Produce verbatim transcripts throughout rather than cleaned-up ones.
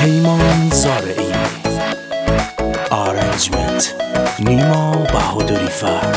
پیمان زارعی، آرنجمنت نیما بهادری فر.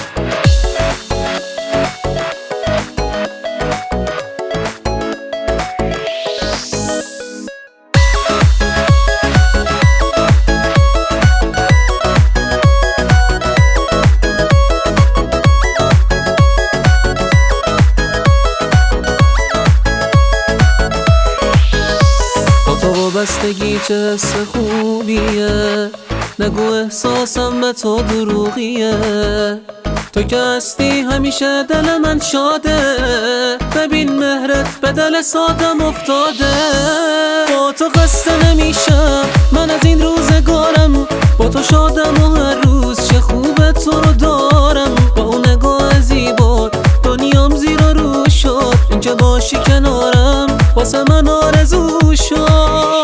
وابستگی چه حس خوبیه، نگو احساسم به تو دروغیه. تو که هستی همیشه دل من شاده، ببین مهرت به دل سادم افتاده. با تو خسته نمیشم من از این روزگارم، با تو شادم و هر روز چه خوبه تو رو دارم. با اون نگاه زیبا دنیام زیر و رو شد، اینکه باشی کنارم واسه من آرزو شد.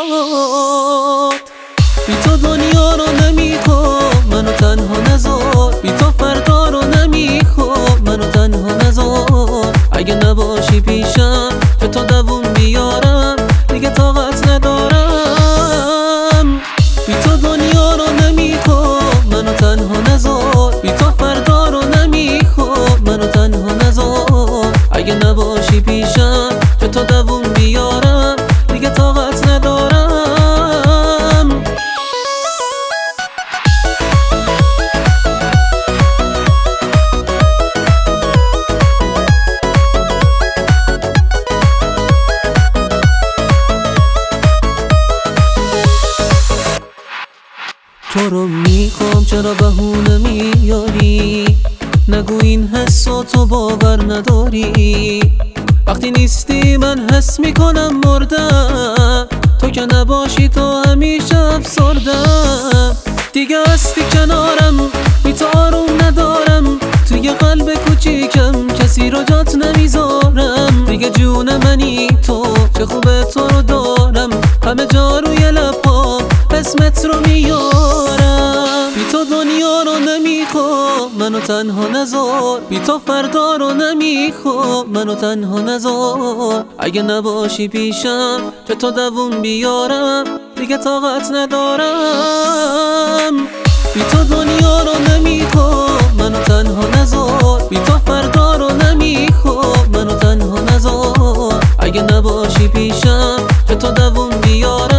بی تو دنیا رو نمیخوام منو تنها نذار، بی تو فردا رو نمیخوام منو تنها نذار. اگه نباشی پیشم که تو دووم بیارم دیگه طاقت ندارم. بی تو دنیا رو نمیخوام منو تنها نذار، بی تو فردا رو نمیخوام منو تنها نذار. اگه نباشی پیشم که تو دووم بیارم دیگه طاقت ندارم. تو رو میخوام چرا بهونه میاری، نگو این حسو تو باور نداری. وقتی نیستی من حس میکنم مردم، تو که نباشی تو همیشه افسردم. دیگه هستی کنارم بی تو آروم ندارم، توی قلب کوچیکم کسی رو جات نمیذارم. دیگه جون منی تو چه خوبه تو رو دارم، همه جا روی لبام اسمت رو میارم. بی تو دنیا رو نمیخوام منو تنها نذار، بی تو فردا رو نمیخوام منو تنها نذار. اگه نباشی پیشم که تو دووم بیارم دیگه طاقت ندارم. بی تو دنیا رو نمیخوام منو تنها نذار، بی تو فردا رو نمیخوام منو تنها نذار. اگه نباشی پیشم که تو دووم بیارم